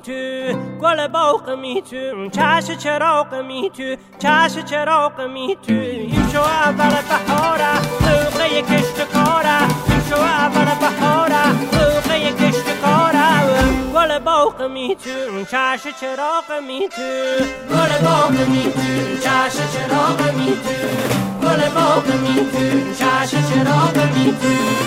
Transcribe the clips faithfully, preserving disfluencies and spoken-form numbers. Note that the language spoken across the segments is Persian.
تو گل باغ می تو چش چراغ می تو چش چراغ می تو این شو اول بهاره موقع کشت کاره این شو اول بهاره موقع کشت کاره گل باغ می تو چش چراغ می تو گل باغ می تو چش چراغ می تو گل باغ می تو چش چراغ می تو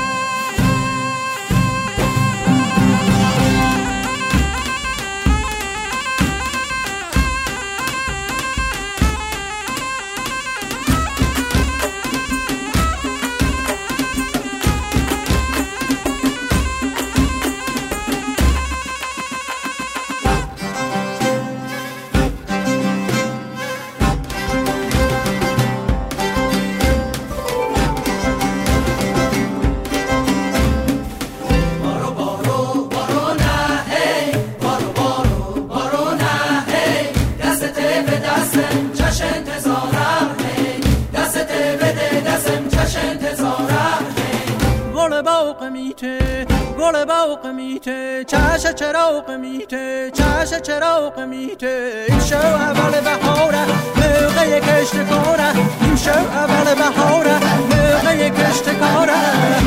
گل باغ میته چش چراغ میته چش چراغ میته این شو اول بهاره موقع کشت کاره این شو اول بهاره موقع کشت کاره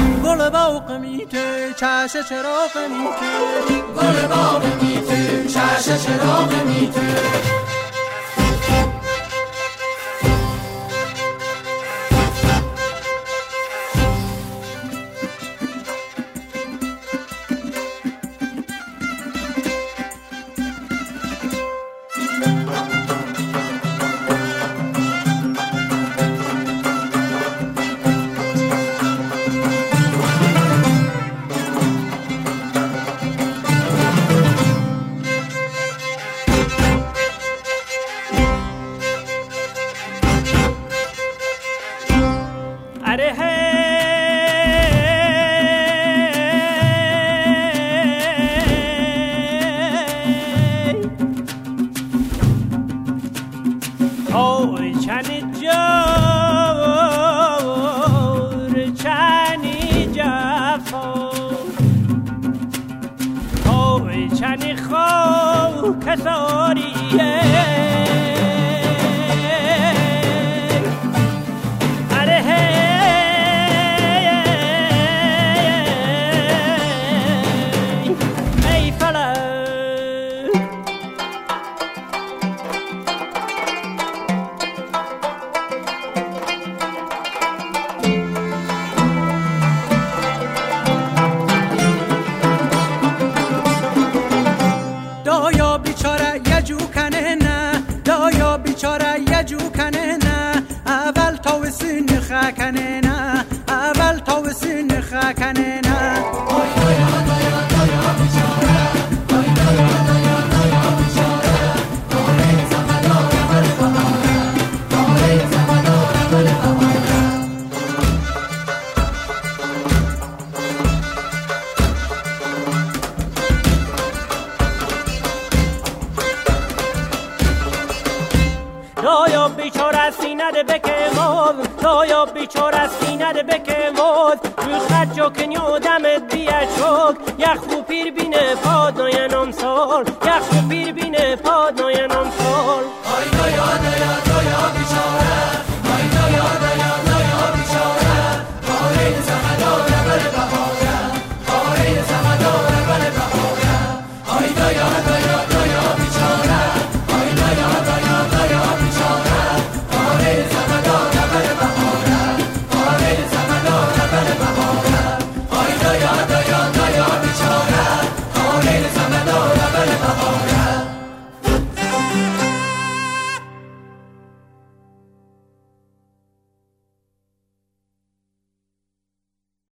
گل باغ میته چش چراغ میته گل باغ میته چش چراغ میته یخ و پیر بینه پاد ناینم سال یخ و پیر بینه پاد ناینم